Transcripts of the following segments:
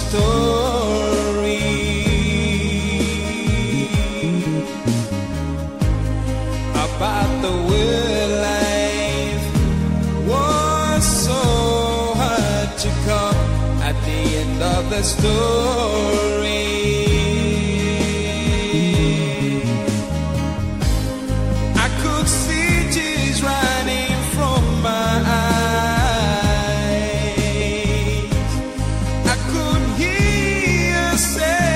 story about the way life was so hard to come at the end of the story. I could see tears running from my eyes. I could hear say,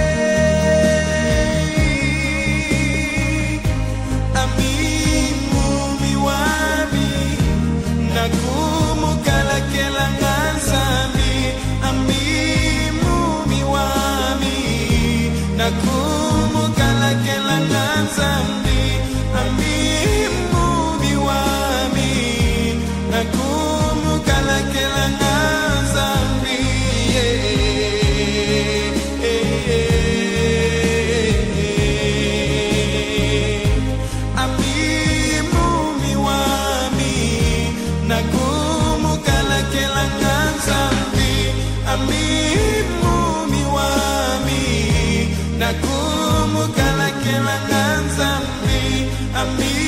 Amimi wami, nakumukala kelangan sami. Amimi wami, nakumukala kelangan sami. Amimi wami, nakumukala kelangan sami. Amimi wami, nakumukala kelangan sami. Amimi wami, nakumukala kelangan sami.